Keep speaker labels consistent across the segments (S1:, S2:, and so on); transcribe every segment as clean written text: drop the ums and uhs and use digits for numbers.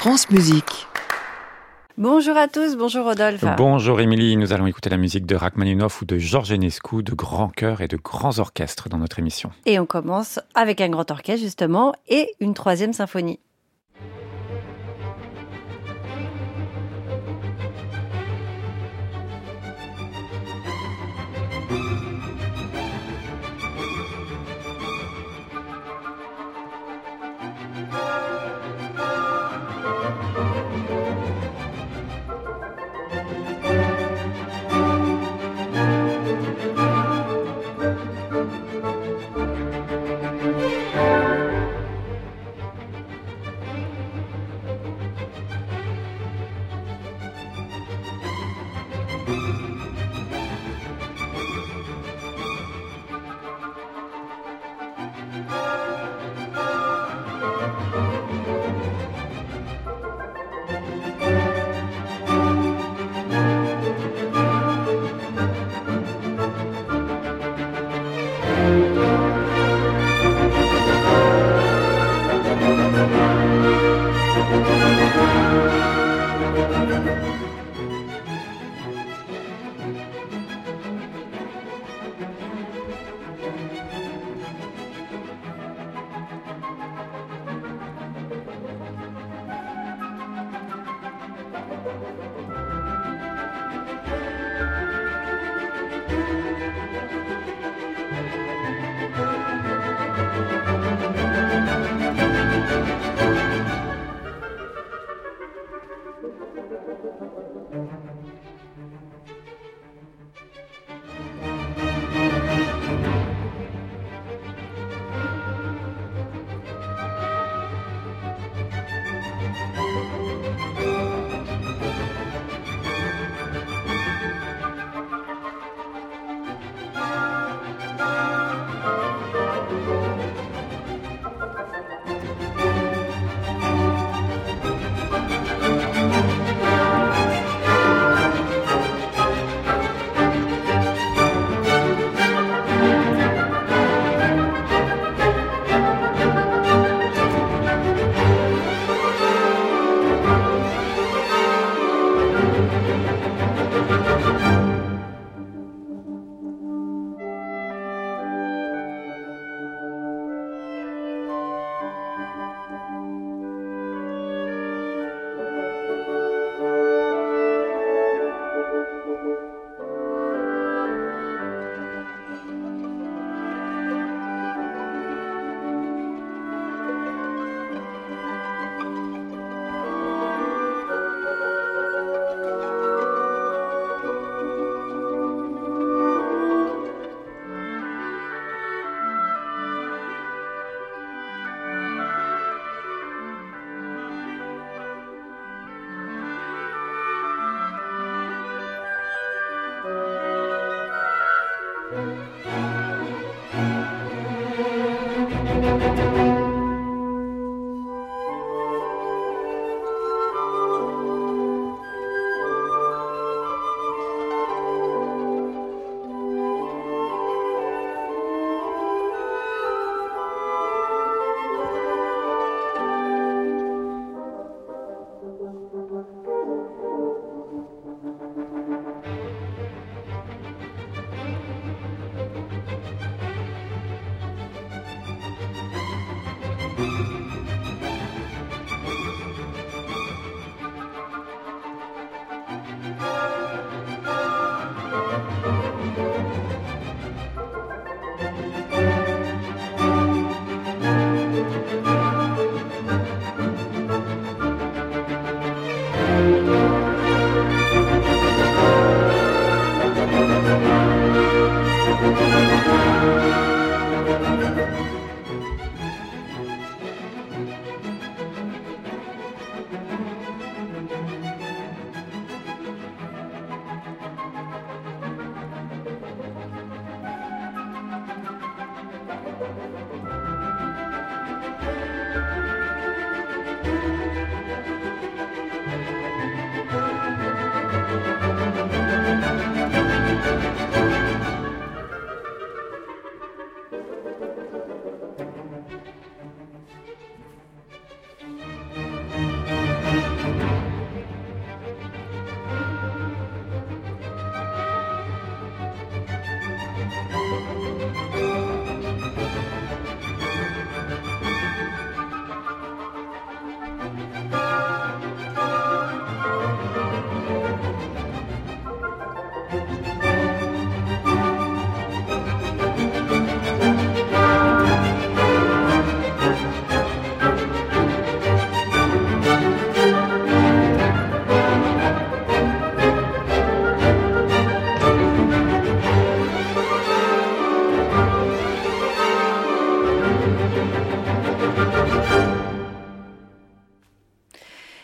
S1: France Musique.
S2: Bonjour à tous, bonjour Rodolphe.
S3: Bonjour Émilie, nous allons écouter la musique de Rachmaninoff ou de Georges Enescu, de grands chœurs et de grands orchestres dans notre émission.
S2: Et on commence avec un grand orchestre justement et une troisième symphonie.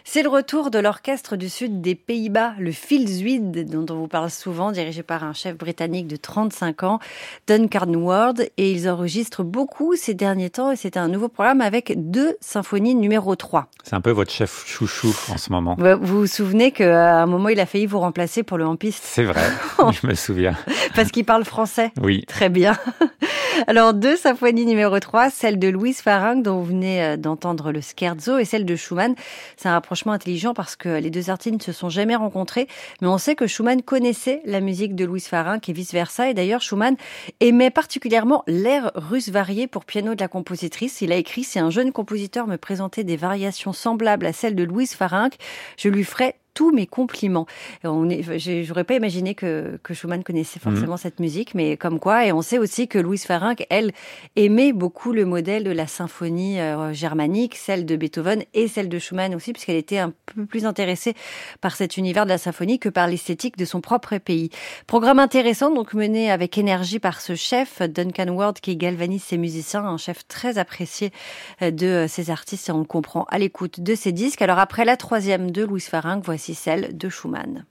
S2: C'est le retour de l'orchestre du sud des Pays-Bas, le Philzuid, dont on vous parle souvent, dirigé par un chef britannique de 35 ans, Duncan Ward, et ils enregistrent beaucoup ces derniers temps, et c'est un nouveau programme avec 2 symphonies numéro 3.
S3: C'est un peu votre chef chouchou en ce moment.
S2: Vous vous souvenez qu'à un moment, il a failli vous remplacer pour le hampiste?
S3: C'est vrai, je me souviens.
S2: Parce qu'il parle français.
S3: Oui.
S2: Très bien. Alors, 2 symphonies numéro 3, celle de Louis Farrenc, dont vous venez d'entendre le scherzo, et celle de Schumann. C'est un rapprochement intelligent parce que les 2 artistes ne se sont jamais rencontrés, mais on sait que Schumann connaissait la musique de Louis Farrenc et vice-versa. Et d'ailleurs, Schumann aimait particulièrement l'air russe varié pour piano de la compositrice. Il a écrit « Si un jeune compositeur me présentait des variations semblables à celles de Louis Farrenc, je lui ferais tous mes compliments ». J'aurais pas imaginé que Schumann connaissait forcément cette musique, mais comme quoi. Et on sait aussi que Louis Farrenc, elle, aimait beaucoup le modèle de la symphonie germanique, celle de Beethoven et celle de Schumann aussi, puisqu'elle était un peu plus intéressée par cet univers de la symphonie que par l'esthétique de son propre pays. Programme intéressant, donc mené avec énergie par ce chef, Duncan Ward, qui galvanise ses musiciens, un chef très apprécié de ses artistes, et on le comprend à l'écoute de ses disques. Alors après la 3e de Louis Farrenc, voici celle de Schumann.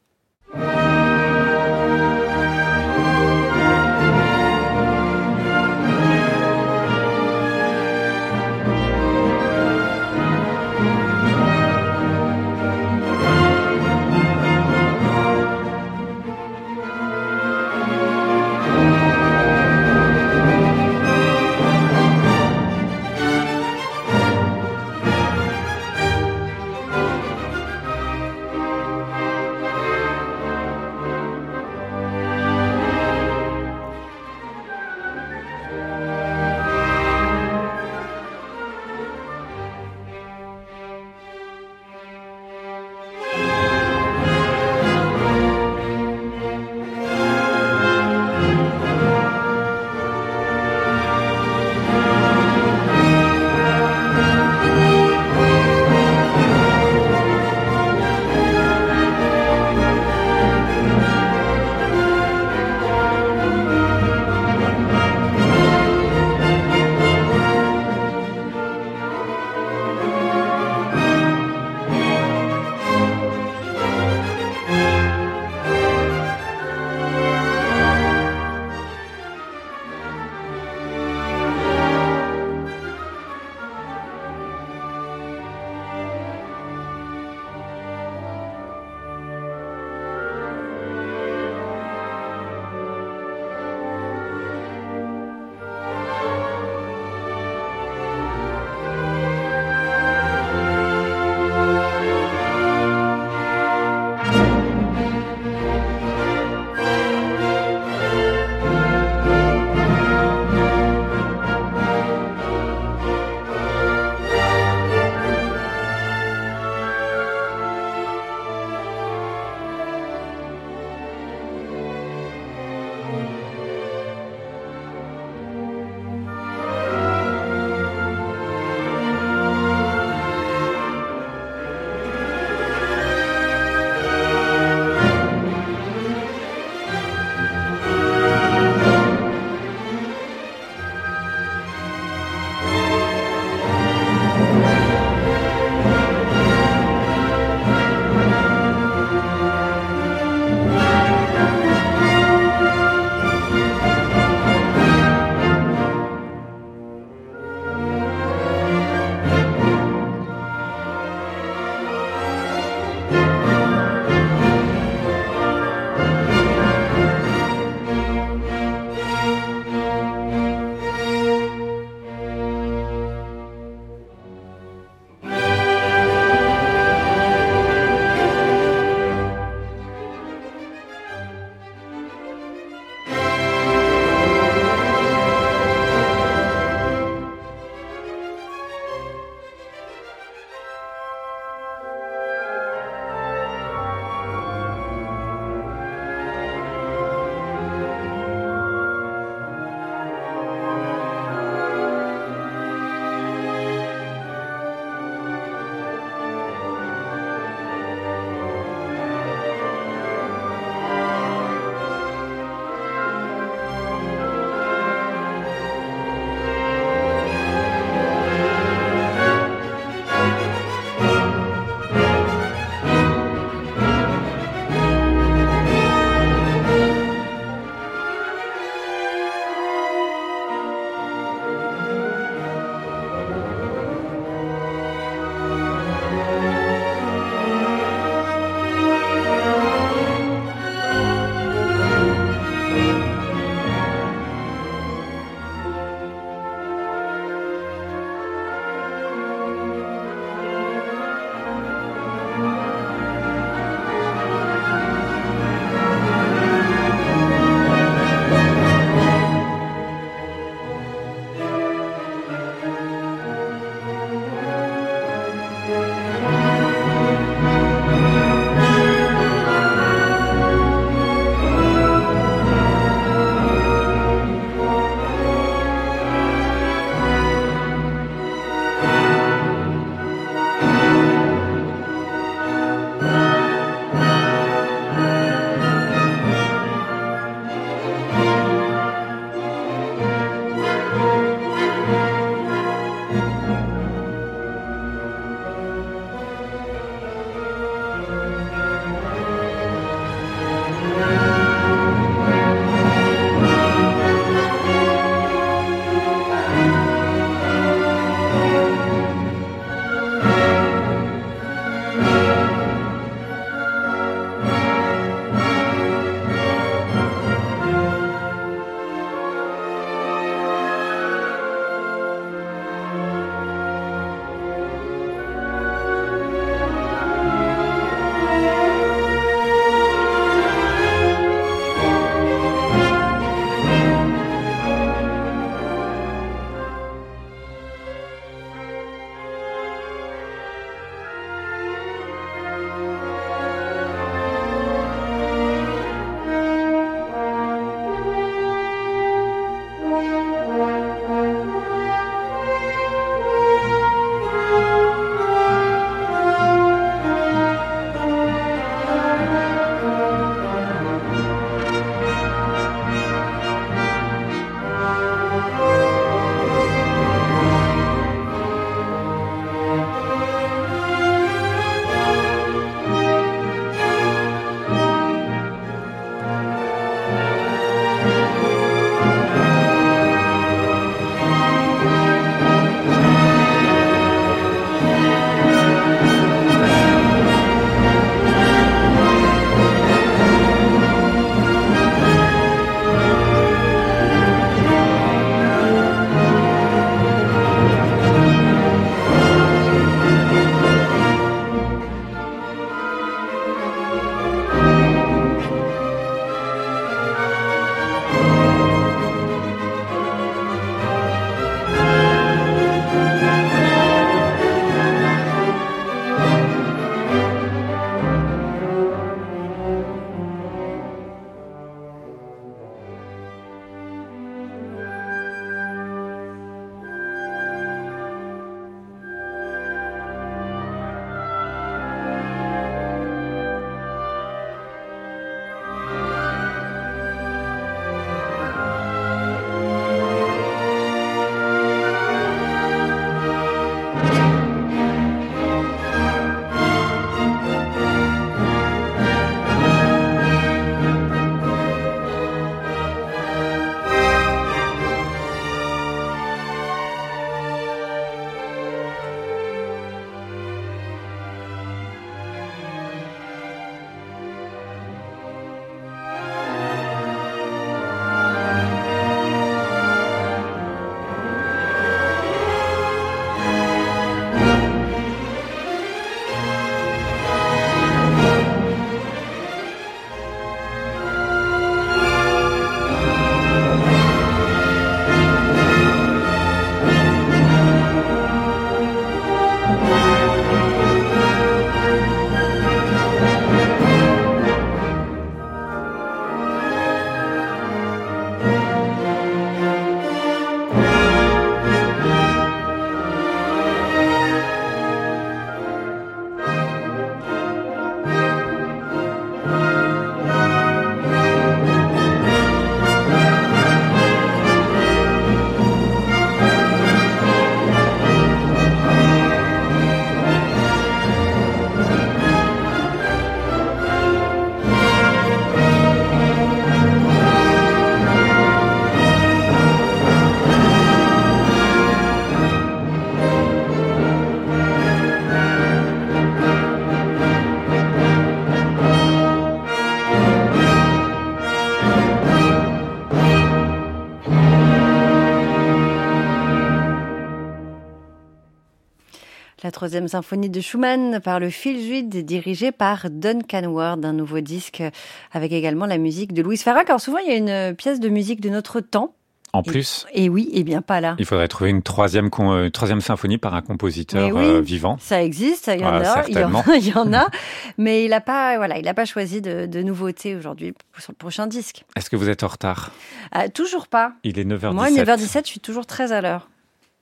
S2: la troisième symphonie de Schumann par le Filljuid, dirigé par Duncan Ward, un nouveau disque avec également la musique de Louis Farag. Alors souvent, il y a une pièce de musique de notre temps.
S3: En plus.
S2: Et oui, et bien pas là.
S3: Il faudrait trouver une troisième symphonie par un compositeur vivant.
S2: Ça existe, il y en a,
S3: certainement.
S2: Il y en a, mais il n'a pas choisi de nouveautés aujourd'hui sur le prochain disque.
S3: Est-ce que vous êtes en retard?
S2: Toujours pas.
S3: Il est 9h17.
S2: Moi, 9h17, je suis toujours très à l'heure.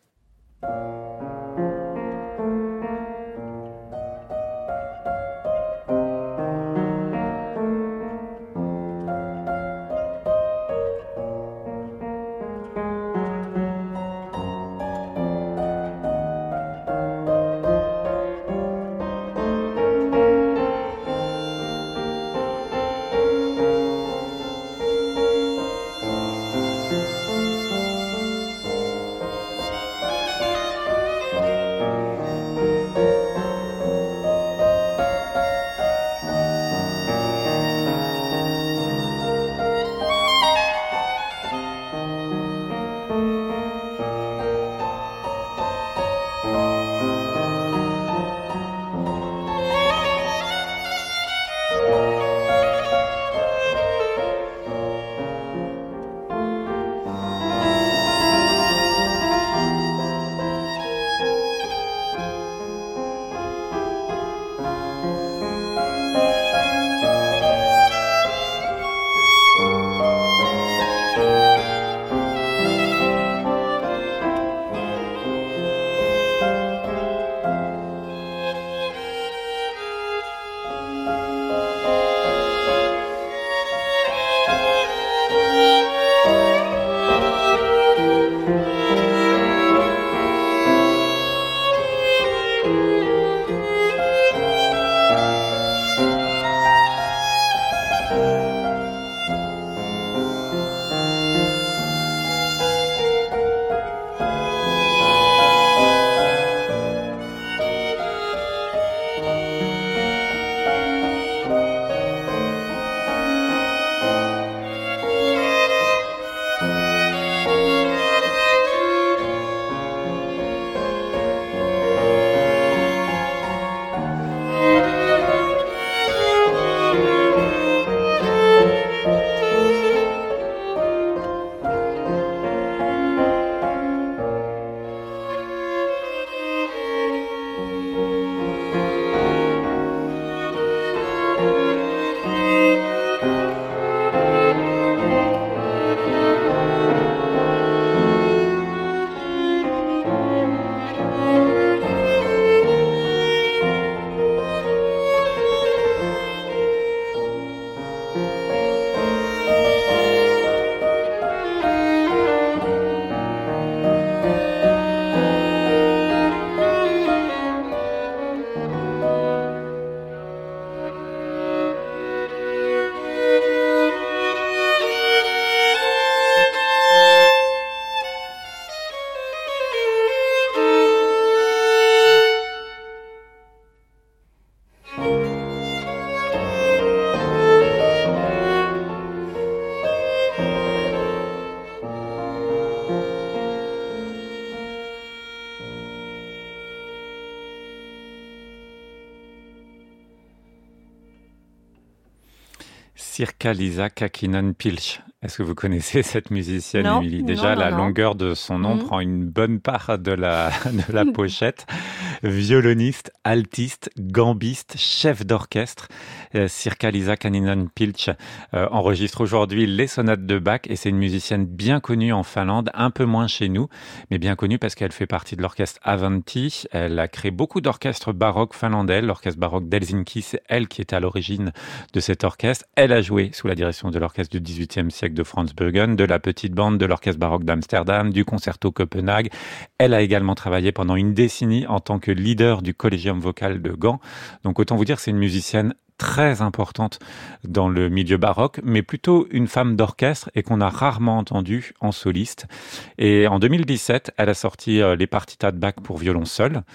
S3: Sirkka-Liisa Käkinen-Pilch. Est-ce que vous connaissez cette musicienne,
S2: Non,
S3: Émilie? Déjà,
S2: non,
S3: la
S2: non.
S3: longueur de son nom prend une bonne part de la pochette. Violoniste, altiste, gambiste, chef d'orchestre. Sirkka-Liisa Käkinen-Pilch enregistre aujourd'hui les sonates de Bach et c'est une musicienne bien connue en Finlande, un peu moins chez nous, mais bien connue parce qu'elle fait partie de l'orchestre Avanti. Elle a créé beaucoup d'orchestres baroques finlandais. L'orchestre baroque d'Helsinki, c'est elle qui est à l'origine de cet orchestre. Elle a joué sous la direction de l'orchestre du XVIIIe siècle de Franz Bruggen, de la petite bande de l'orchestre baroque d'Amsterdam, du concerto Copenhague. Elle a également travaillé pendant une décennie en tant que leader du Collegium vocal de Gand. Donc autant vous dire, c'est une musicienne très importante dans le milieu baroque, mais plutôt une femme d'orchestre et qu'on a rarement entendue en soliste. Et en 2017, elle a sorti les partitas de Bach pour violon seul.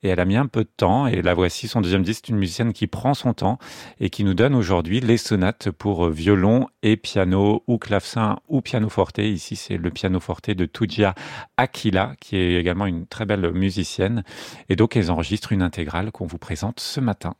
S3: et elle a mis un peu de temps et la voici, son deuxième disque, une musicienne qui prend son temps et qui nous donne aujourd'hui les sonates pour violon et piano ou clavecin ou pianoforte. Ici, c'est le pianoforte de Tujia Aquila, qui est également une très belle musicienne. Et donc, elles enregistrent une intégrale qu'on vous présente ce matin.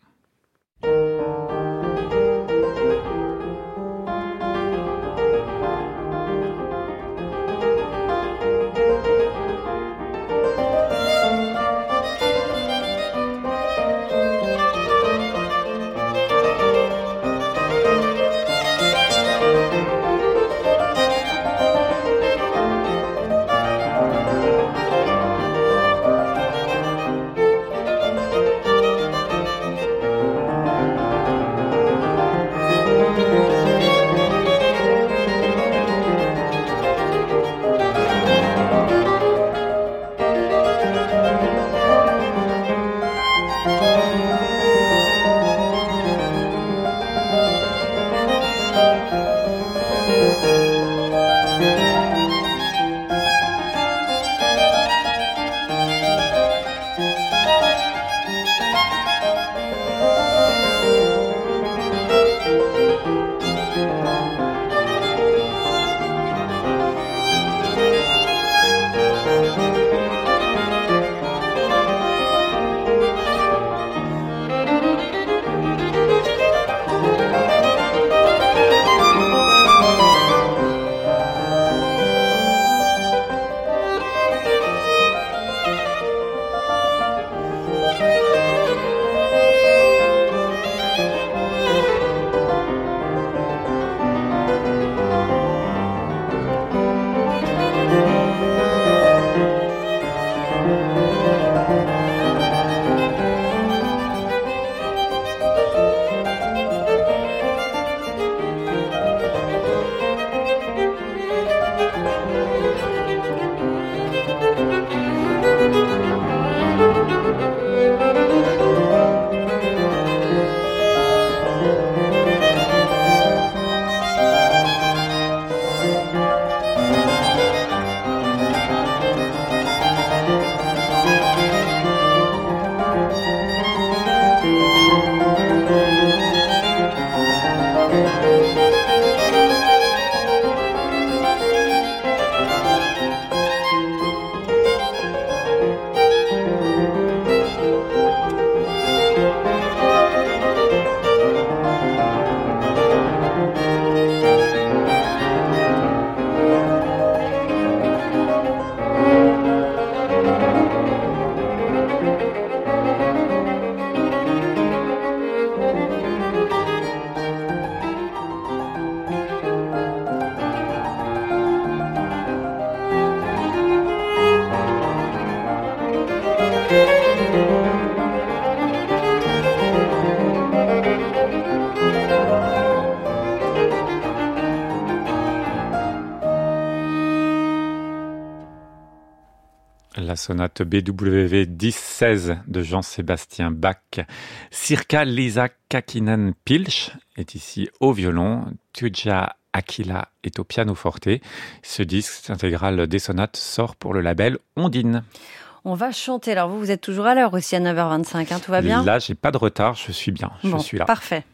S3: La sonate BWV 10-16 de Jean-Sébastien Bach. Sirkka-Liisa Käkinen-Pilch est ici au violon. Tujia Aquila est au pianoforte. Ce disque intégral des sonates sort pour le label Ondine.
S2: On va chanter. Alors vous êtes toujours à l'heure aussi à 9h25, tout va bien ?
S3: Là, j'ai pas de retard, je suis bien, je suis là.
S2: Parfait.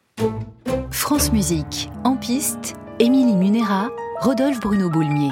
S1: France Musique, en piste, Émilie Munera, Rodolphe Bruno Boulmier.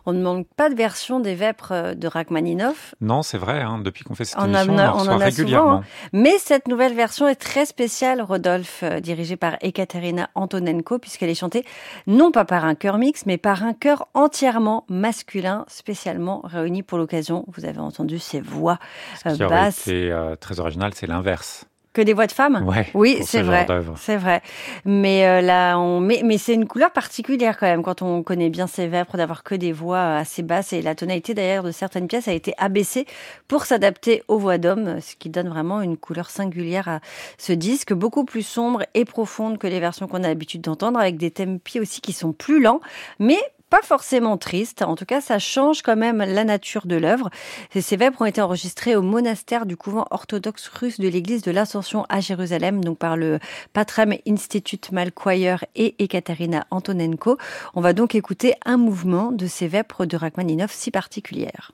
S2: On ne manque pas de version des vêpres de Rachmaninov.
S3: Non, c'est vrai, hein, depuis qu'on fait cette
S2: On
S3: émission, on en reçoit régulièrement.
S2: Souvent, hein. Mais cette nouvelle version est très spéciale, Rodolphe, dirigée par Ekaterina Antonenko, puisqu'elle est chantée non pas par un chœur mixte, mais par un chœur entièrement masculin, spécialement réuni pour l'occasion. Vous avez entendu ces voix
S3: Ce qui aurait été très original, c'est l'inverse.
S2: Que des voix de femmes?
S3: Ouais,
S2: oui, c'est vrai. C'est vrai. Mais mais c'est une couleur particulière quand même quand on connaît bien ces vêpres, d'avoir que des voix assez basses, et la tonalité d'ailleurs de certaines pièces a été abaissée pour s'adapter aux voix d'hommes, ce qui donne vraiment une couleur singulière à ce disque, beaucoup plus sombre et profonde que les versions qu'on a l'habitude d'entendre, avec des tempi aussi qui sont plus lents, mais pas forcément triste. En tout cas, ça change quand même la nature de l'œuvre. Ces vêpres ont été enregistrés au monastère du couvent orthodoxe russe de l'église de l'Ascension à Jérusalem, donc par le Patram Institute Malchoir et Ekaterina Antonenko. On va donc écouter un mouvement de ces vêpres de Rachmaninov si particulières.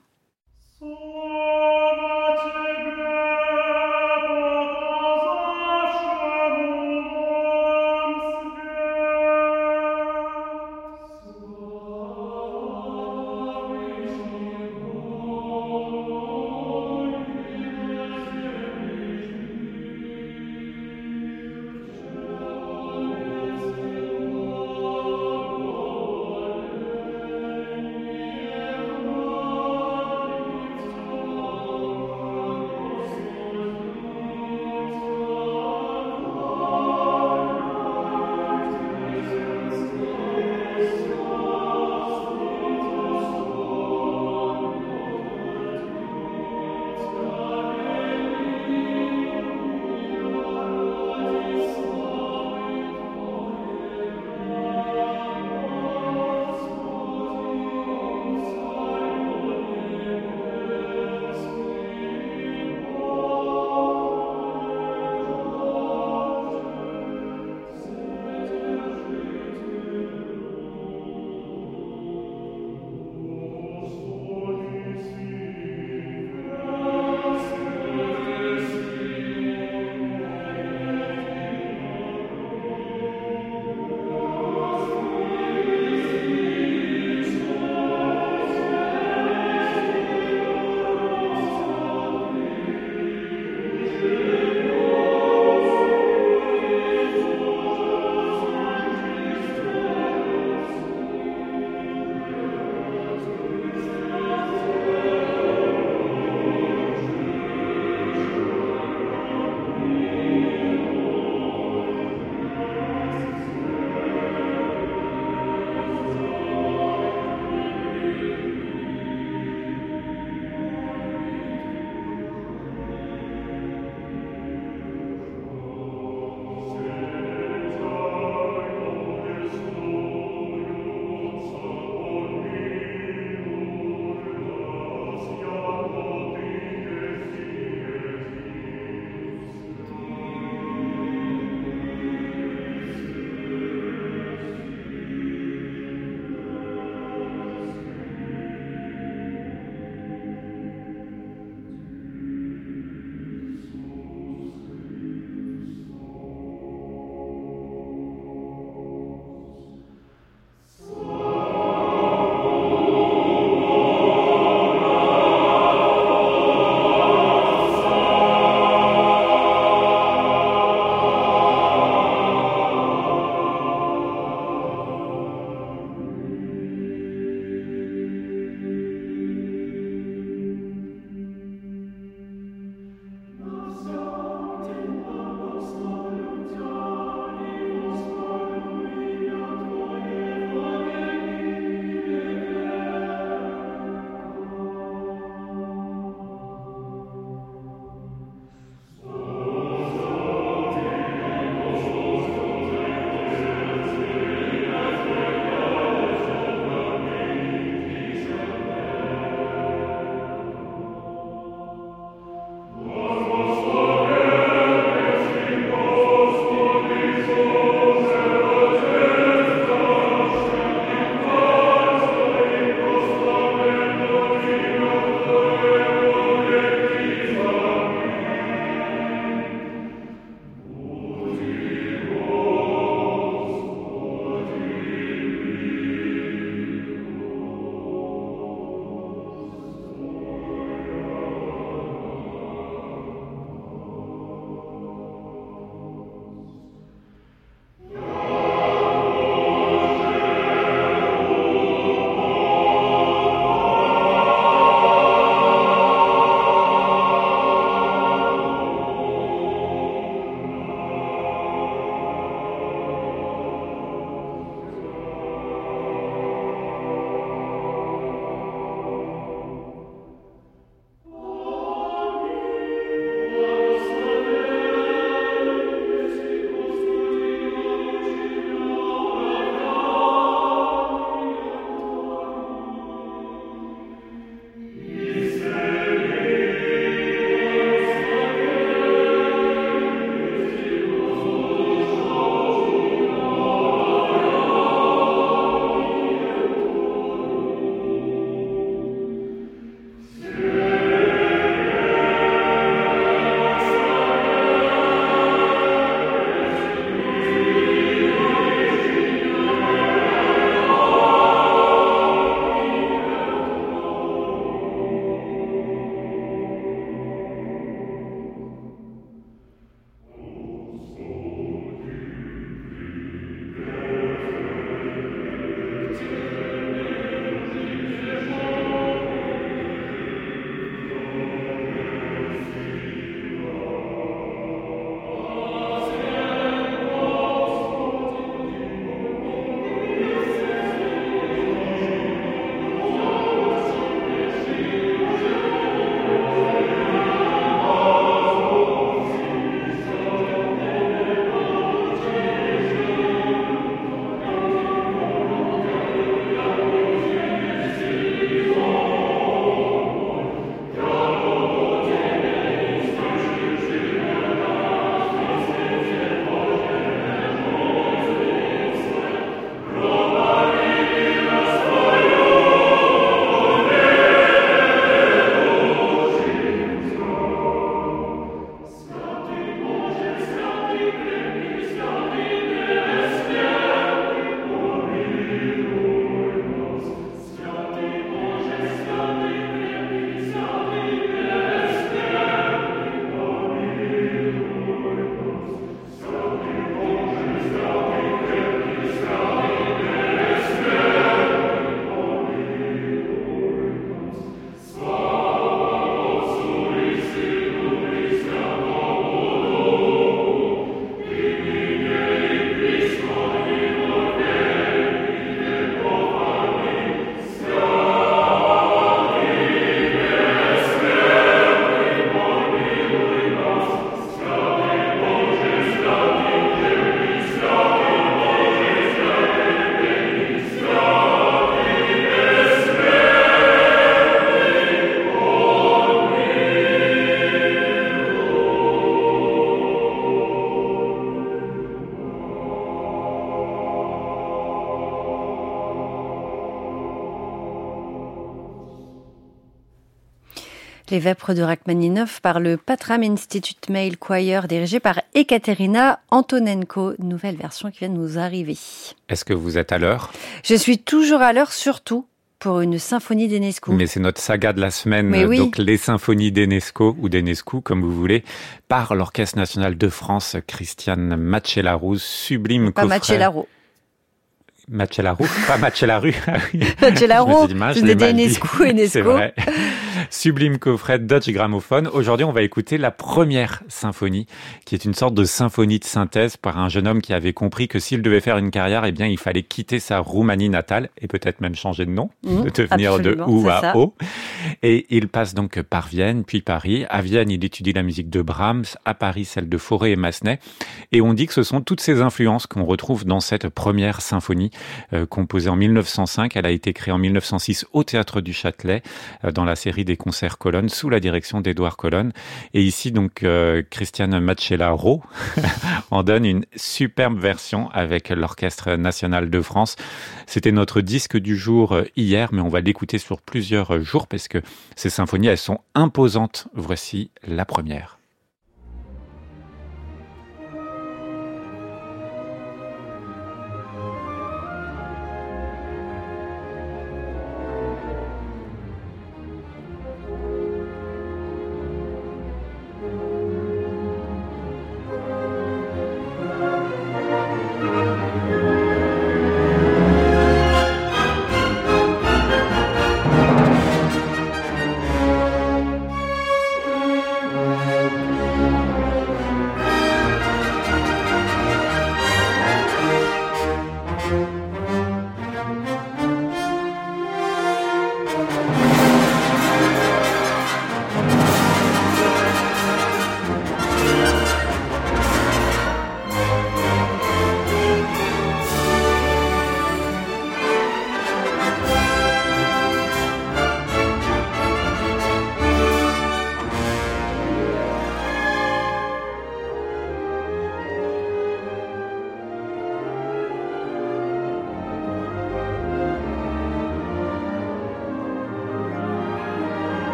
S2: Les Vêpres de Rachmaninov par le Patram Institute Male Choir dirigé par Ekaterina Antonenko. Nouvelle version qui vient de nous arriver.
S3: Est-ce que vous êtes à l'heure ?
S2: Je suis toujours à l'heure, surtout pour une symphonie d'Enescu.
S3: Mais c'est notre saga de la semaine,
S2: oui.
S3: Donc les symphonies d'Enescu ou d'Enescu, comme vous voulez, par l'Orchestre National de France, Christiane Macellaro, sublime
S2: Pas
S3: coffret.
S2: Macellaro.
S3: Macellaro, pas Macellaro.
S2: Macellaro, c'est d'Enescu.
S3: C'est vrai. Sublime coffret Deutsche Grammophon. Aujourd'hui, on va écouter la première symphonie, qui est une sorte de symphonie de synthèse par un jeune homme qui avait compris que s'il devait faire une carrière, eh bien, il fallait quitter sa Roumanie natale et peut-être même changer de nom, de devenir de ou à O. Et il passe donc par Vienne, puis Paris. À Vienne, il étudie la musique de Brahms. À Paris, celle de Fauré et Massenet. Et on dit que ce sont toutes ces influences qu'on retrouve dans cette première symphonie, composée en 1905. Elle a été créée en 1906 au Théâtre du Châtelet, dans la série des concerts Colonne, sous la direction d'Édouard Colonne. Et ici, donc, Christiane Macellaro en donne une superbe version avec l'Orchestre National de France. C'était notre disque du jour hier, mais on va l'écouter sur plusieurs jours parce que ces symphonies, elles sont imposantes. Voici la première.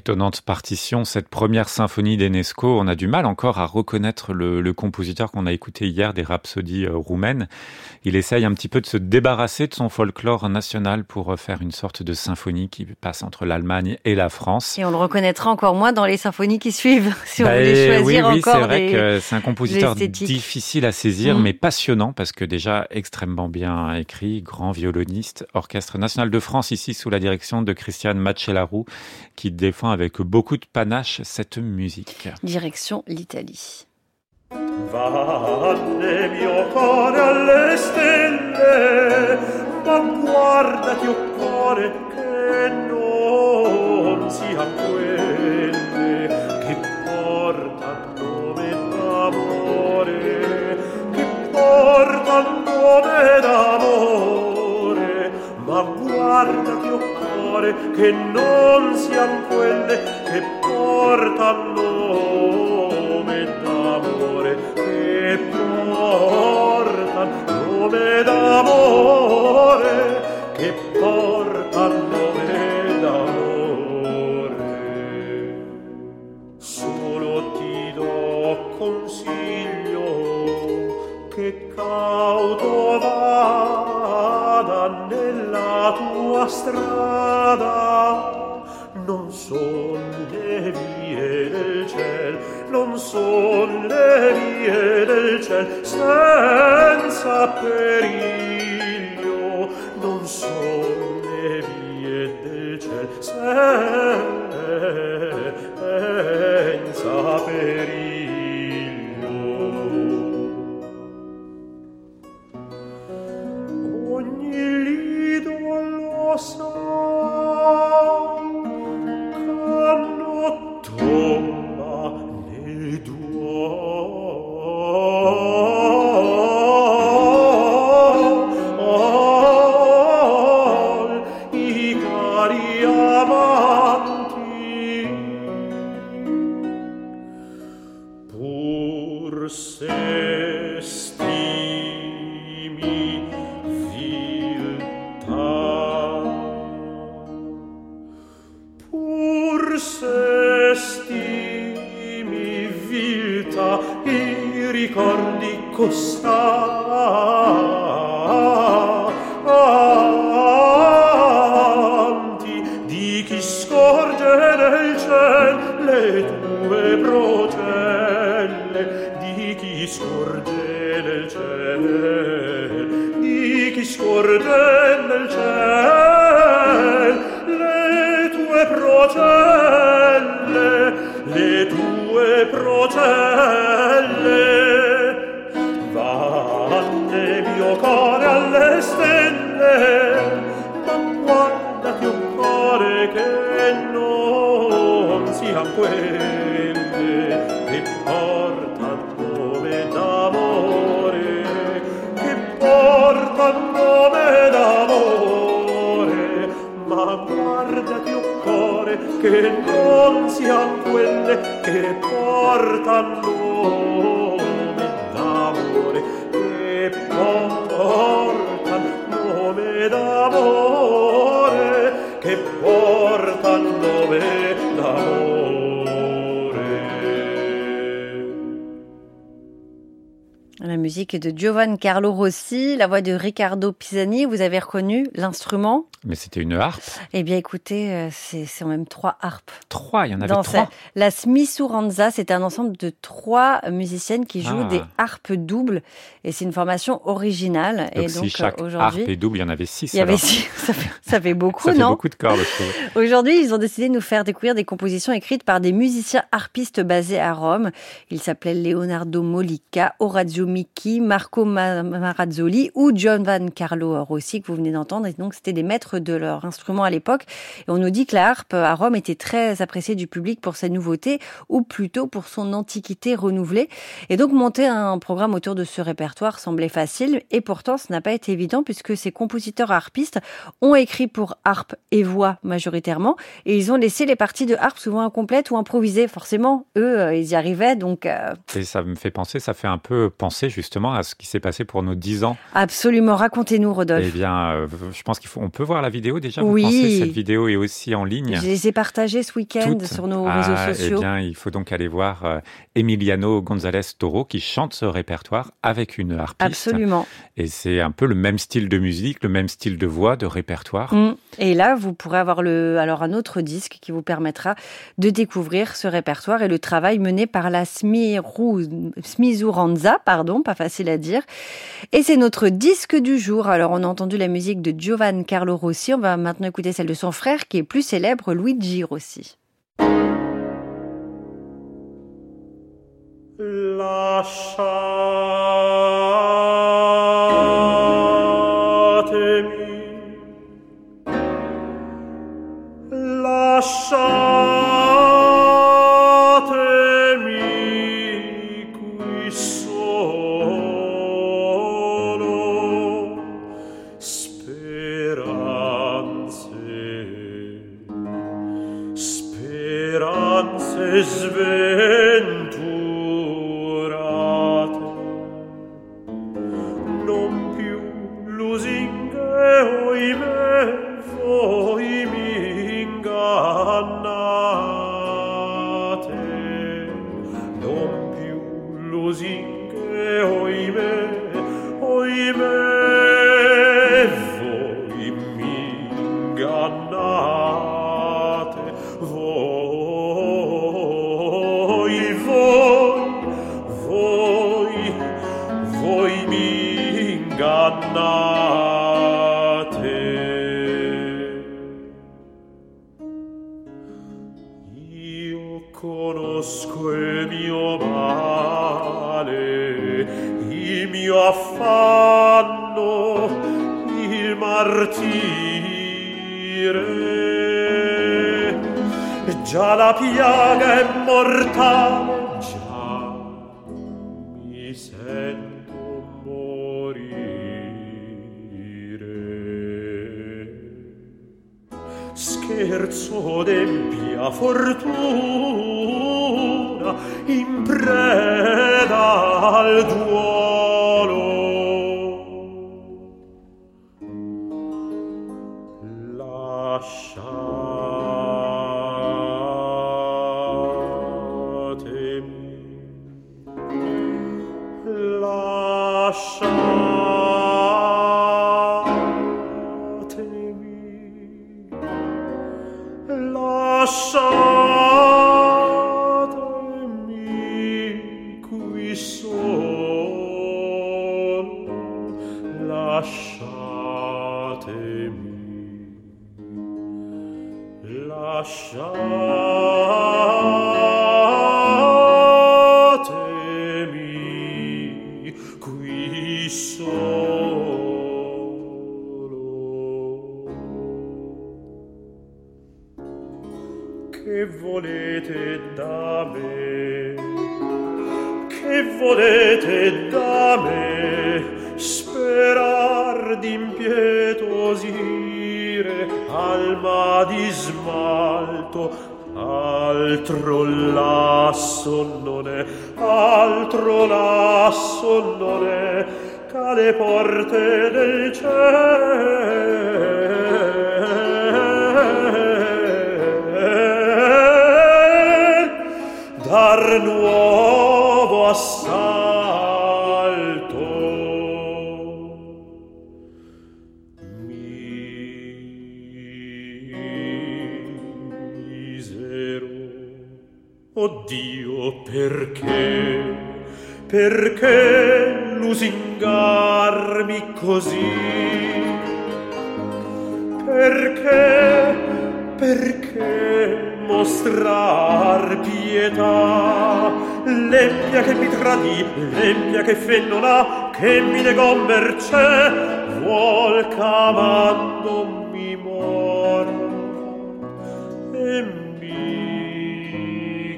S3: étonnante partition, cette première symphonie d'Enesco, on a du mal encore à reconnaître le compositeur qu'on a écouté hier des Rhapsodies roumaines. Il essaye un petit peu de se débarrasser de son folklore national pour faire une sorte de symphonie qui passe entre l'Allemagne et la France.
S2: Et on le reconnaîtra encore moins dans les symphonies qui suivent, si on voulait choisir
S3: oui,
S2: encore
S3: c'est vrai que c'est un compositeur
S2: esthétiques.
S3: Difficile à saisir, mais passionnant, parce que déjà extrêmement bien écrit, grand violoniste, Orchestre national de France, ici sous la direction de Christiane Macellaro, qui défend avec beaucoup de panache cette musique.
S2: Direction l'Italie.
S4: Vanne mio cuore alle stelle, ma guardati o cuore che non sia quelle che porta nome d'amore, che porta nome d'amore, ma guardati o cuore che non sia quelle che porta nome d'amore, che porta nome d'amore, che porta nome d'amore. Solo ti do consiglio che cauto vada nella tua strada, non son le vie del ciel, non son le vie del ciel senza periglio, non son le vie del ciel senza periglio. Ogni lido lo sa, tomba nel duol i cari amanti, pur se stimi viltà, pur se stimi viltà, i ricordi costanti di chi scorge nel ciel le tue procelle, di chi scorge nel ciel, di chi scorge nel ciel le tue procelle, le tue procelle. Vanne mio cuore alle stelle, ma guardati un cuore che non sia quelle che porta nome d'amore, che porta nome d'amore, ma guardati un cuore che non sia quelle che porta nome d'amore, che porta nome d'amore, che porta nome d'amore.
S2: La musique de Giovan Carlo Rossi, la voix de Riccardo Pisani. Vous avez reconnu l'instrument?
S3: Mais c'était une harpe.
S2: Eh bien, écoutez, c'est même 3 harpes.
S3: 3, il y en avait 3.
S2: La Smisuranza, c'est un ensemble de 3 musiciennes qui jouent des harpes doubles. Et c'est une formation originale.
S3: Donc,
S2: et
S3: si
S2: donc,
S3: chaque
S2: aujourd'hui,
S3: harpe est double, il y en avait 6.
S2: Il y avait 6. Ça fait beaucoup,
S3: ça
S2: non?
S3: fait beaucoup de cordes, je trouve.
S2: Aujourd'hui, ils ont décidé de nous faire découvrir des compositions écrites par des musiciens harpistes basés à Rome. Ils s'appelaient Leonardo Mollica, Orazio Micchi, Marco Marazzoli ou Giovan Carlo Rossi que vous venez d'entendre. Et donc, c'était des maîtres de leur instrument à l'époque. Et on nous dit que la harpe à Rome était très appréciée du public pour sa nouveauté ou plutôt pour son antiquité renouvelée. Et donc, monter un programme autour de ce répertoire semblait facile. Et pourtant, ce n'a pas été évident puisque ces compositeurs harpistes ont écrit pour harpe et voix majoritairement. Et ils ont laissé les parties de harpe souvent incomplètes ou improvisées. Forcément, eux, ils y arrivaient. Donc,
S3: Et ça me fait penser, ça fait un peu penser justement justement à ce qui s'est passé pour nos 10 ans.
S2: Absolument, racontez-nous, Rodolphe.
S3: Eh bien, je pense on peut voir la vidéo déjà.
S2: Oui.
S3: Vous pensez, cette vidéo est aussi en ligne.
S2: Je les ai partagées ce week-end sur nos réseaux sociaux.
S3: Eh bien, il faut donc aller voir Emiliano González Toro qui chante ce répertoire avec une harpiste.
S2: Absolument.
S3: Et c'est un peu le même style de musique, le même style de voix, de répertoire.
S2: Et là, vous pourrez avoir un autre disque qui vous permettra de découvrir ce répertoire et le travail mené par la Smisuranza, pas facile à dire. Et c'est notre disque du jour. Alors, on a entendu la musique de Giovan Carlo Rossi. On va maintenant écouter celle de son frère, qui est plus célèbre, Luigi Rossi.
S4: Lasciatemi qui solo, speranze sventurate, non più lusinghe, oimè, voi mi ingannate, non più lusinghe, oimè, oimè, voi mi ingannate, voi mi ingannate. Io conosco il mio male, il mio affanno, il martire. Già la piaga è mortale, già mi sento morire. Scherzo d'empia fortuna in preda al duolo. Lasciatemi qui solo, lasciatemi qui solo. Che volete da me? Che volete da me? Sperar d'impietosire alma di smalto, altro lasso non è, altro lasso non è, che le porte del cielo dar nuovo assalto. Misero, oddio, perché? Perché lusingarmi così? Perché mostrar pietà? L'empia che mi tradì, l'empia che fennona, che mi negò mercé, vuol ch'amando mi mora e mi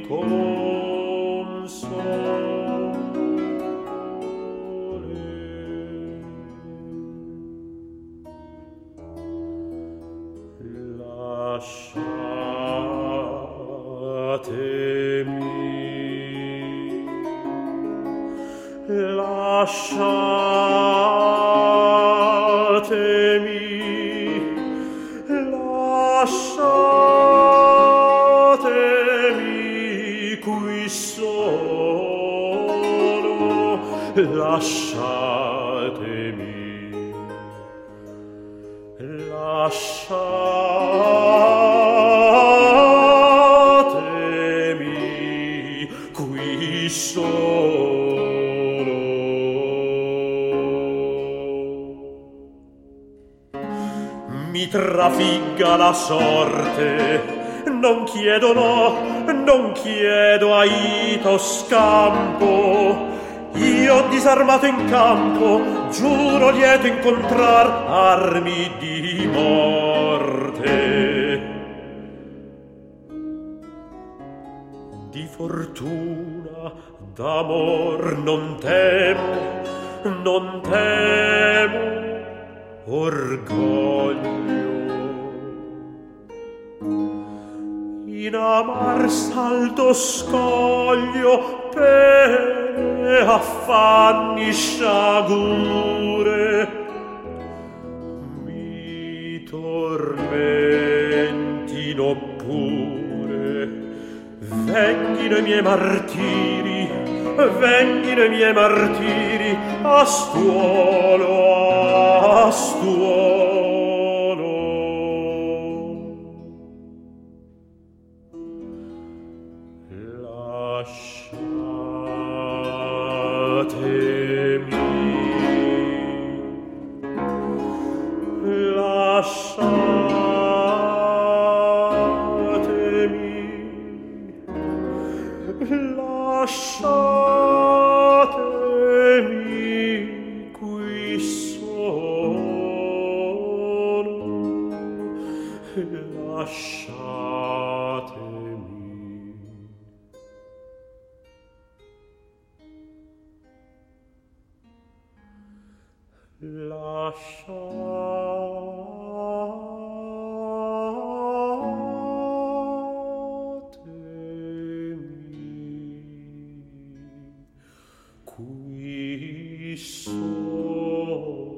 S4: console. lasciatemi qui solo, lasciatemi qui solo. Mi trafigga la sorte, non chiedo no, non chiedo aito scampo. Io disarmato in campo, giuro lieto incontrar armi di morte. Di fortuna, d'amor non temo, non temo orgoglio. In amar salto scoglio pene, affanni, sciagure, mi tormentino pure. Venghino i miei martiri, venghino i miei martiri, a stuolo, a stuolo. Lasciatemi qui solo, lasciatemi. Qui solo.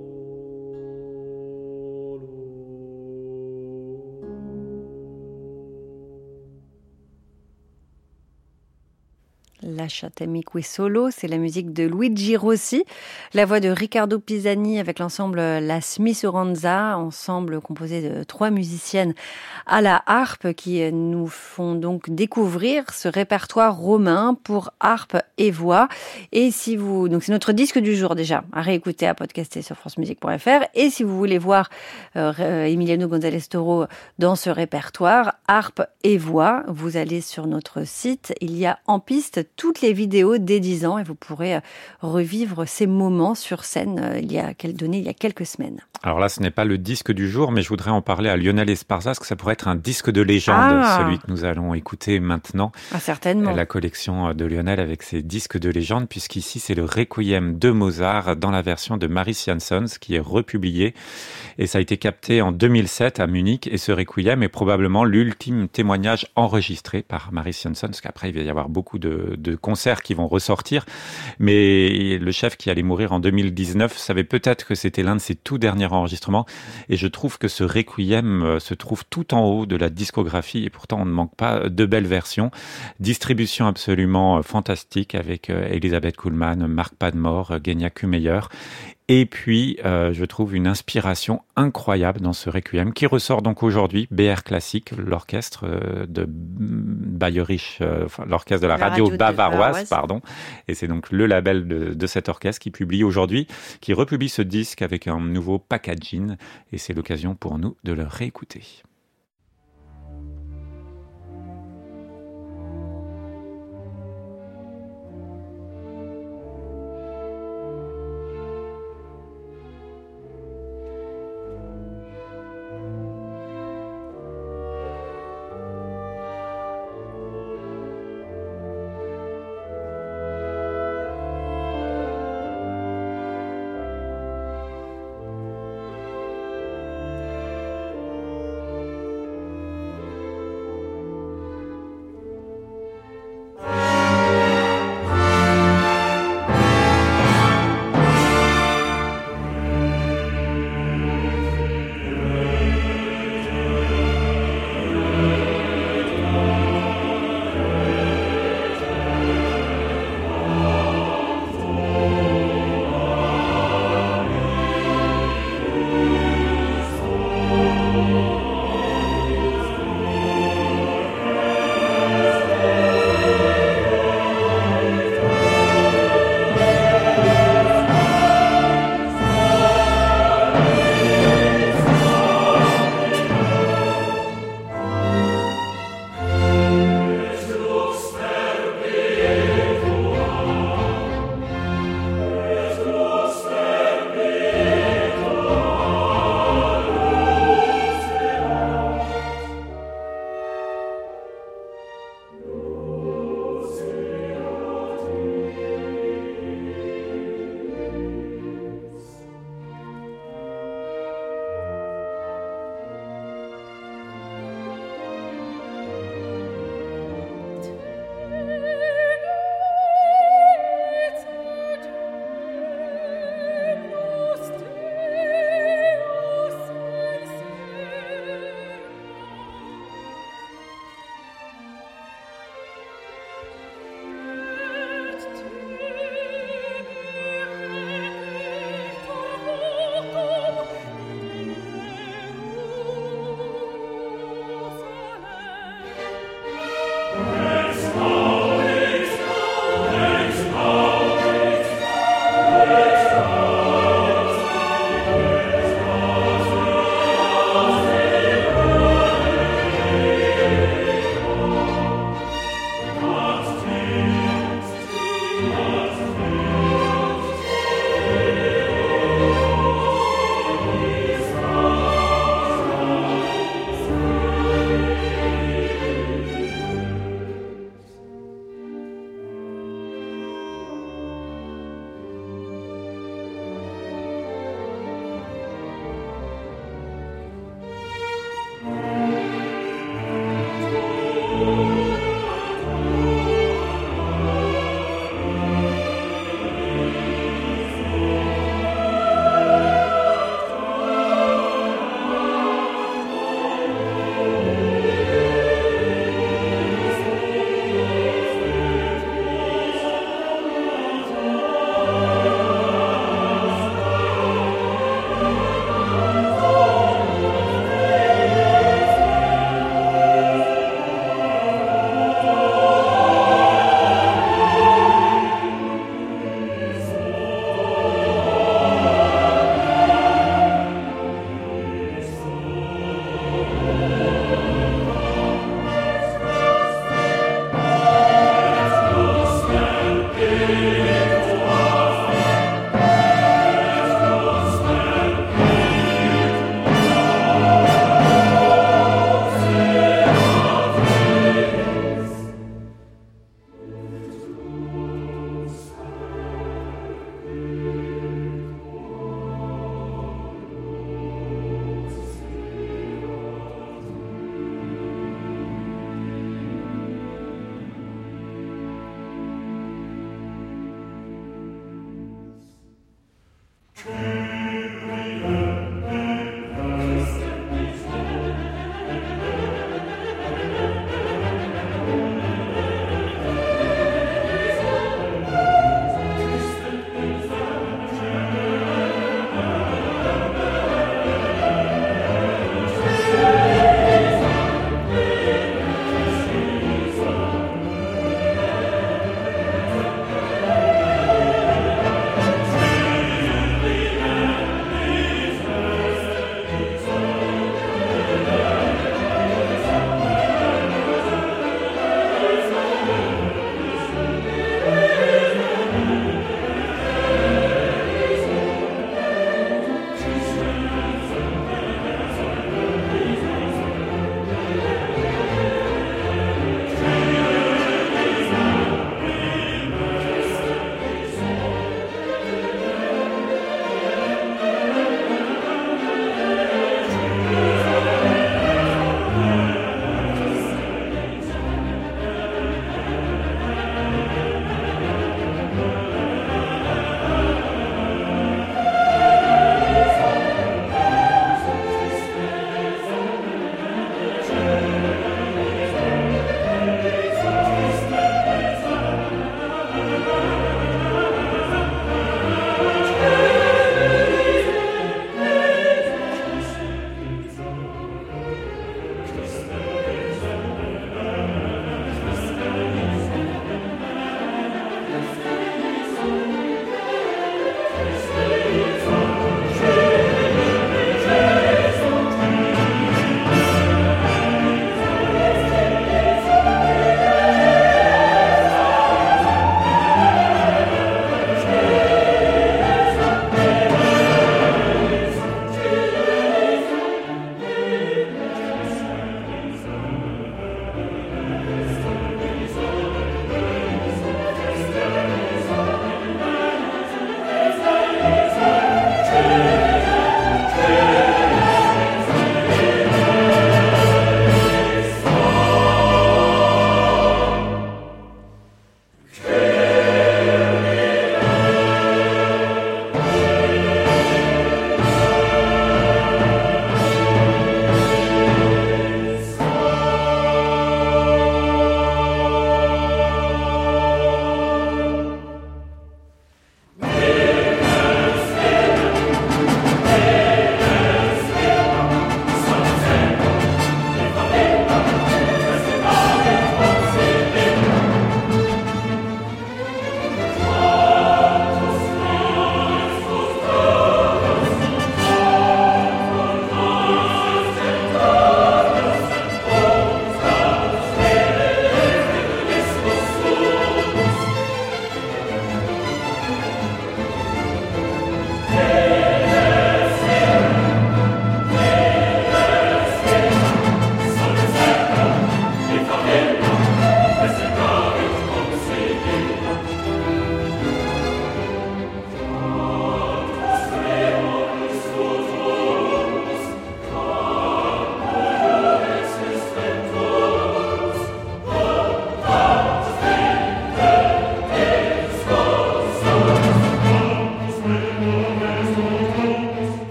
S2: Lasciatemi qui solo, c'est la musique de Luigi Rossi, la voix de Riccardo Pisani avec l'ensemble La Smith-Oranza, ensemble composé de 3 musiciennes à la harpe qui nous font donc découvrir ce répertoire romain pour harpe et voix. Et si vous, donc c'est notre disque du jour déjà, à réécouter, à podcaster sur francemusique.fr. Et si vous voulez voir Emiliano González Toro dans ce répertoire, harpe et voix, vous allez sur notre site. Il y a en piste toutes les vidéos des 10 ans et vous pourrez revivre ces moments sur scène donnés il y a quelques semaines.
S3: Alors là, ce n'est pas le disque du jour, mais je voudrais en parler à Lionel Esparza, parce que ça pourrait être un disque de légende, celui que nous allons écouter maintenant.
S2: Ah, certainement.
S3: La collection de Lionel avec ses disques de légende, puisqu'ici, c'est le Requiem de Mozart dans la version de Maris Jansons qui est republié. Et ça a été capté en 2007 à Munich. Et ce Requiem est probablement l'ultime témoignage enregistré par Maris Jansons, parce qu'après, il va y avoir beaucoup de concerts qui vont ressortir. Mais le chef qui allait mourir en 2019 savait peut-être que c'était l'un de ses tout derniers enregistrements. Et je trouve que ce Requiem se trouve tout en haut de la discographie. Et pourtant, on ne manque pas de belles versions. Distribution absolument fantastique avec Elisabeth Kuhlmann, Marc Padmore, Genia Kumeyer. Et puis, je trouve une inspiration incroyable dans ce Requiem qui ressort donc aujourd'hui, BR Classique, l'orchestre de Bayerische, l'orchestre de la radio bavaroise, pardon. Et c'est donc le label de cet orchestre qui publie aujourd'hui, qui republie ce disque avec un nouveau packaging. Et c'est l'occasion pour nous de le réécouter.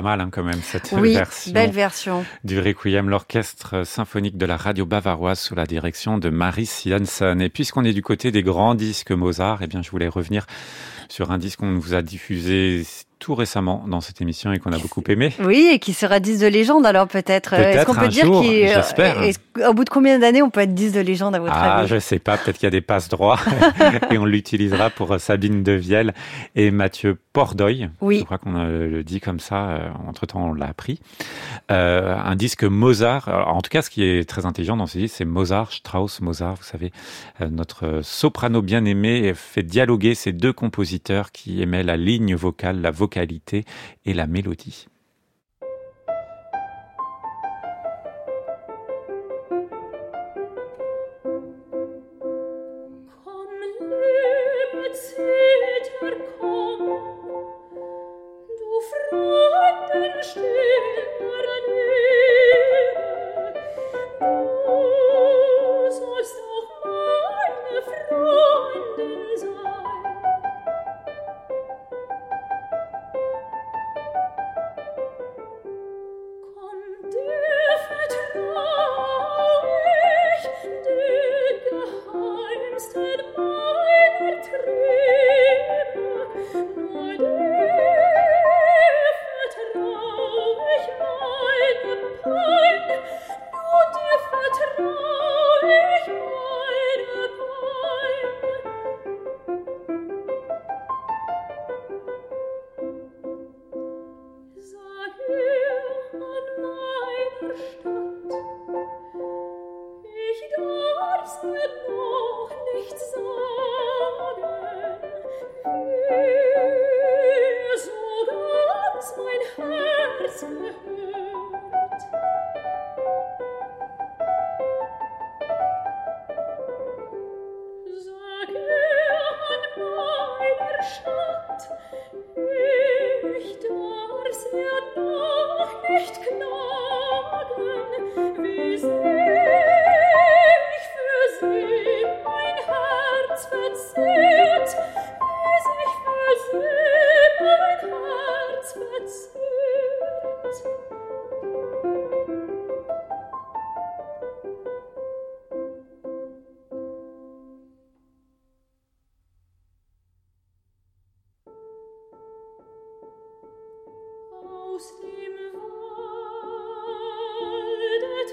S3: pas mal quand même cette
S2: Oui,
S3: version
S2: belle version.
S3: du Requiem, l'orchestre symphonique de la radio bavaroise sous la direction de Maris Janssen. Et puisqu'on est du côté des grands disques Mozart, eh bien je voulais revenir sur un disque qu'on vous a diffusé tout récemment dans cette émission et qu'on a beaucoup aimé.
S2: Oui, et qui sera disque de légende alors peut-être.
S3: Peut-être
S2: Est-ce qu'on peut
S3: un
S2: dire
S3: jour, j'espère.
S2: Au bout de combien d'années on peut être disque de légende à votre avis?
S3: Je sais pas, peut-être qu'il y a des passe-droits et on l'utilisera pour Sabine Devielle et Mathieu Pordoy.
S2: Oui.
S3: Je crois qu'on le dit comme ça, entre-temps on l'a appris. Un disque Mozart. Alors, en tout cas, ce qui est très intelligent dans ce disque, c'est Mozart, Strauss, Mozart. Vous savez, notre soprano bien-aimé fait dialoguer ces deux compositeurs qui aimaient la ligne vocale, la vocalité et la mélodie.
S5: Aus dem Walde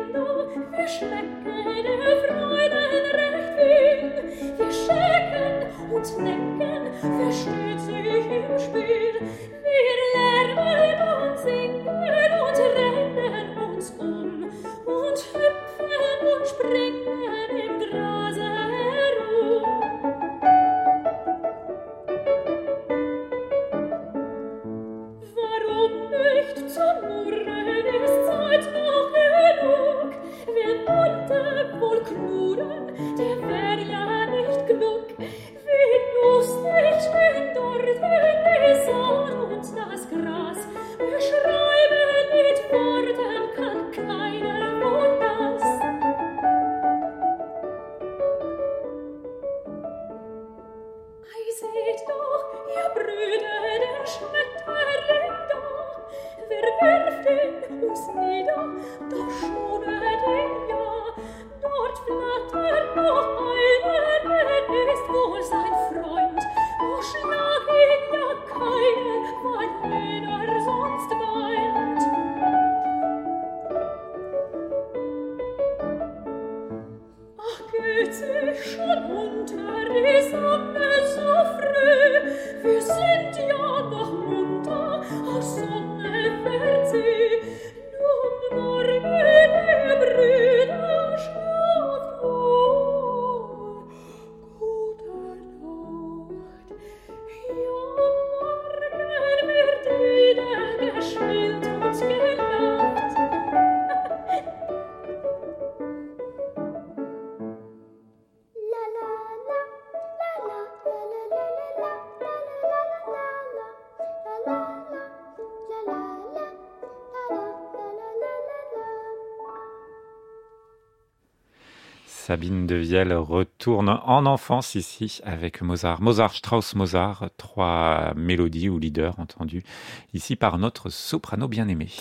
S3: Sabine Devielle retourne en enfance ici avec Mozart. Mozart, Strauss, Mozart, 3 mélodies ou leaders entendus ici par notre soprano bien-aimé.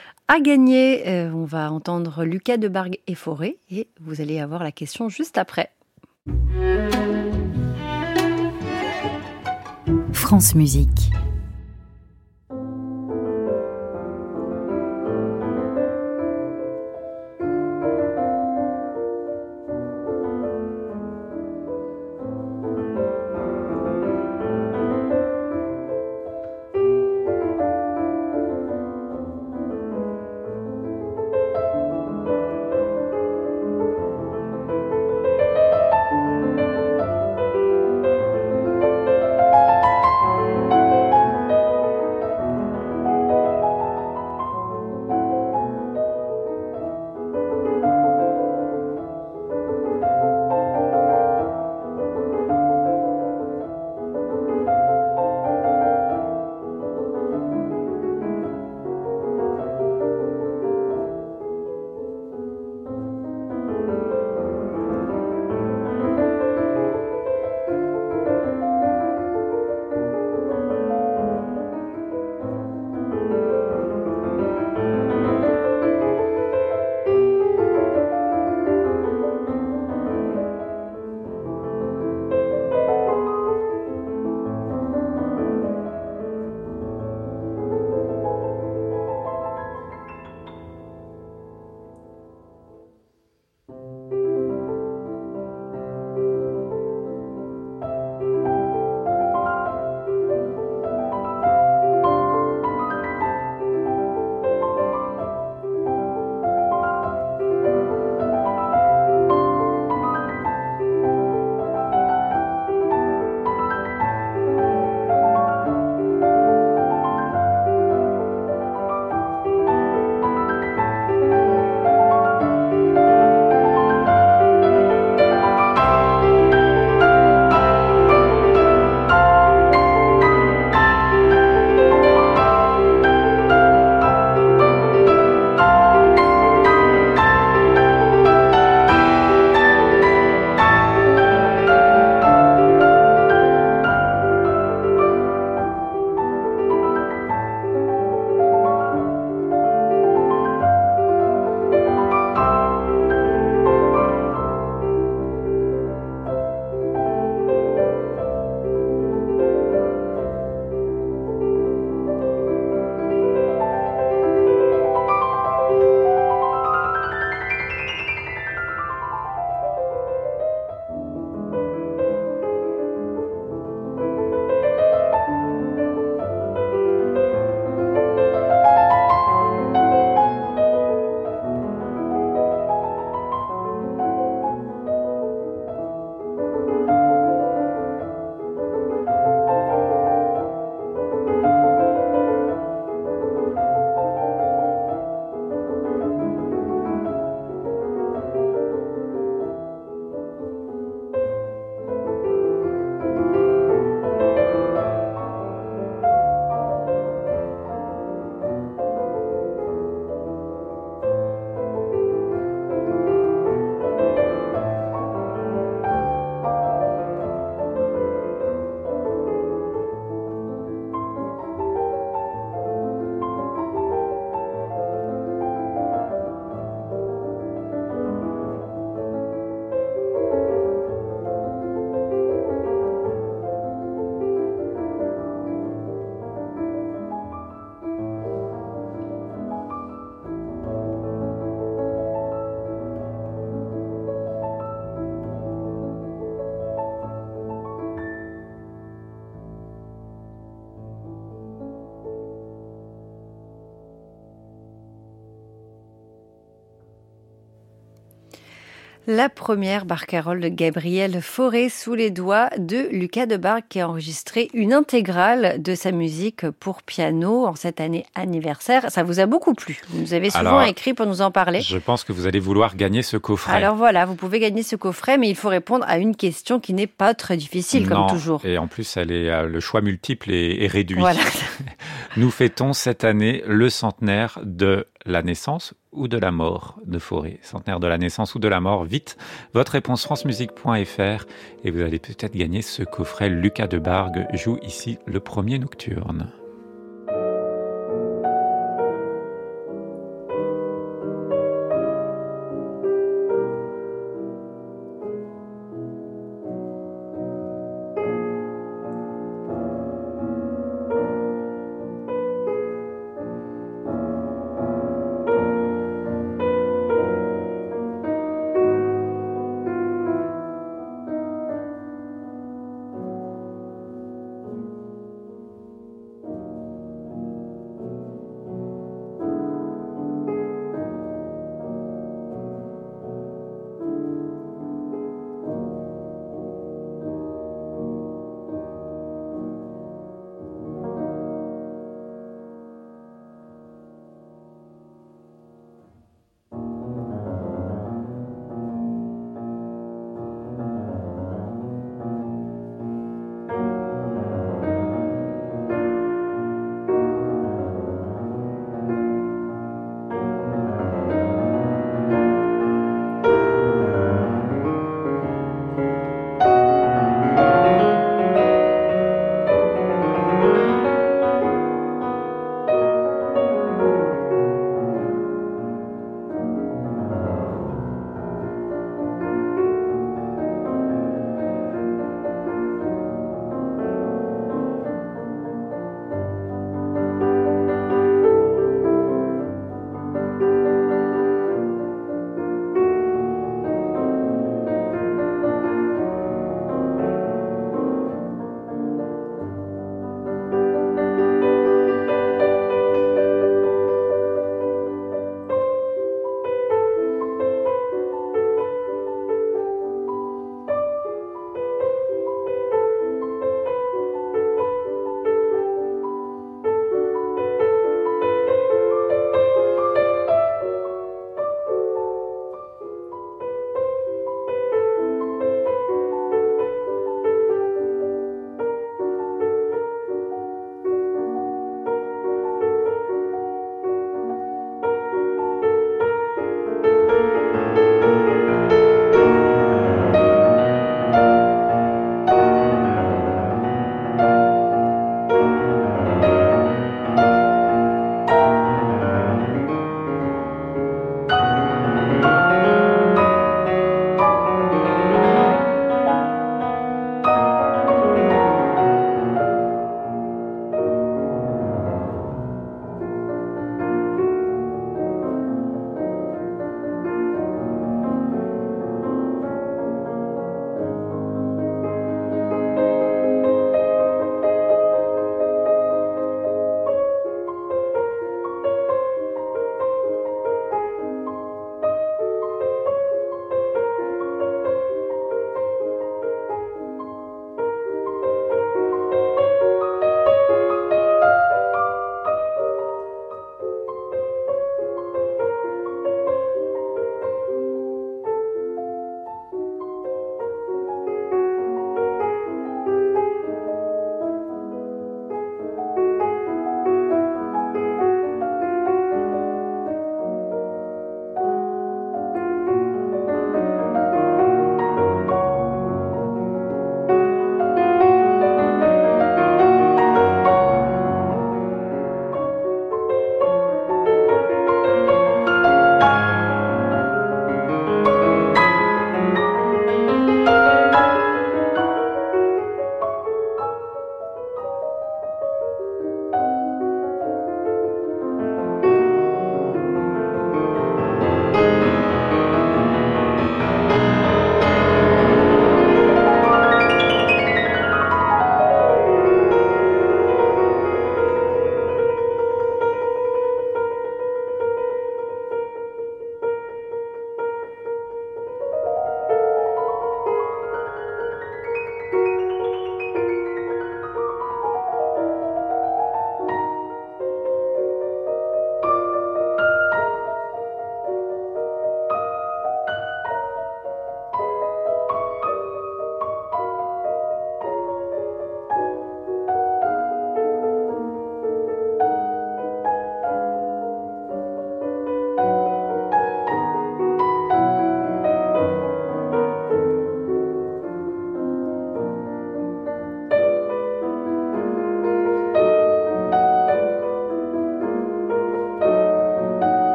S2: À gagner, on va entendre Lucas de Bargue et Forêt et vous allez avoir la question juste après.
S1: France Musique.
S2: La première barcarolle de Gabriel Fauré sous les doigts de Lucas Debargue qui a enregistré une intégrale de sa musique pour piano en cette année anniversaire. Ça vous a beaucoup plu. Vous nous avez souvent écrit pour nous en parler.
S3: Je pense que vous allez vouloir gagner ce coffret.
S2: Alors voilà, vous pouvez gagner ce coffret, mais il faut répondre à une question qui n'est pas très difficile, comme toujours.
S3: Et en plus, le choix multiple est réduit.
S2: Voilà.
S3: Nous fêtons cette année le centenaire de la naissance ou de la mort de Fauré. Centenaire de la naissance ou de la mort. Vite, votre réponse francemusique.fr et vous allez peut-être gagner ce coffret. Lucas Debargue joue ici le premier nocturne.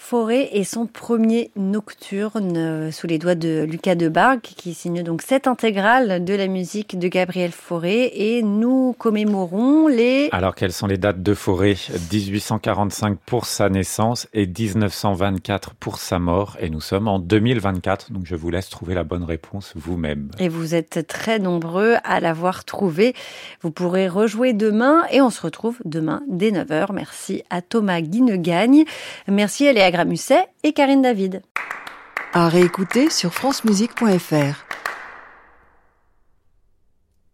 S2: Fauré et son premier nocturne sous les doigts de Lucas Debargue qui signe donc cette intégrale de la musique de Gabriel Fauré et nous commémorons les...
S3: Alors quelles sont les dates de Fauré ? 1845 pour sa naissance et 1924 pour sa mort et nous sommes en 2024 donc je vous laisse trouver la bonne réponse vous-même.
S2: Et vous êtes très nombreux à l'avoir trouvé. Vous pourrez rejouer demain et on se retrouve demain dès 9h. Merci à Thomas Guinegagne. Merci à Léa Gramusset et Karine David.
S5: À réécouter sur francemusique.fr.